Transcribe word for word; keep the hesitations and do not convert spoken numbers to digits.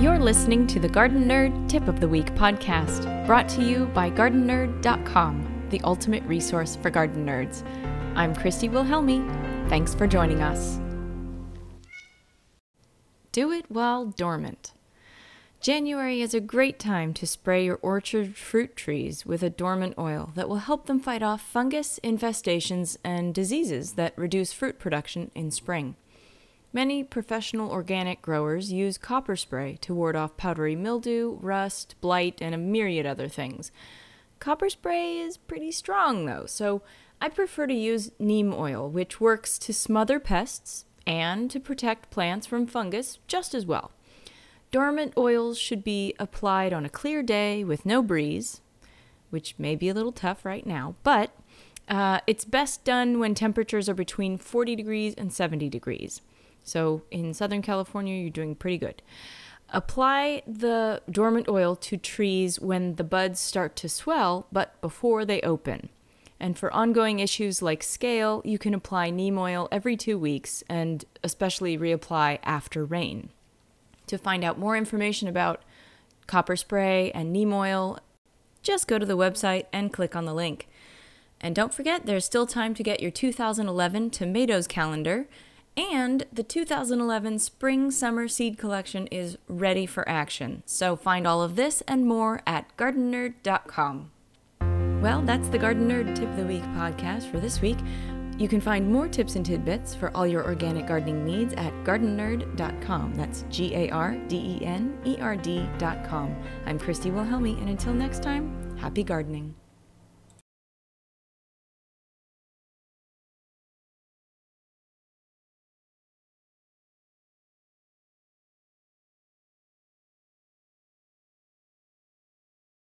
You're listening to the Garden Nerd Tip of the Week podcast, brought to you by garden nerd dot com, the ultimate resource for garden nerds. I'm Christy Wilhelmi. Thanks for joining us. Do it while dormant. January is a great time to spray your orchard fruit trees with a dormant oil that will help them fight off fungus infestations and diseases that reduce fruit production in spring. Many professional organic growers use copper spray to ward off powdery mildew, rust, blight, and a myriad other things. Copper spray is pretty strong though, so I prefer to use neem oil, which works to smother pests and to protect plants from fungus just as well. Dormant oils should be applied on a clear day with no breeze, which may be a little tough right now, but uh, it's best done when temperatures are between forty degrees and seventy degrees. So in Southern California, you're doing pretty good. Apply the dormant oil to trees when the buds start to swell, but before they open. And for ongoing issues like scale, you can apply neem oil every two weeks and especially reapply after rain. To find out more information about copper spray and neem oil, just go to the website and click on the link. And don't forget, there's still time to get your two thousand eleven tomatoes calendar. And the two thousand eleven Spring-Summer Seed Collection is ready for action. So find all of this and more at garden nerd dot com. Well, that's the Garden Nerd Tip of the Week podcast for this week. You can find more tips and tidbits for all your organic gardening needs at garden nerd dot com. That's G A R D E N E R D dot com. I'm Christy Wilhelmi, and until next time, happy gardening.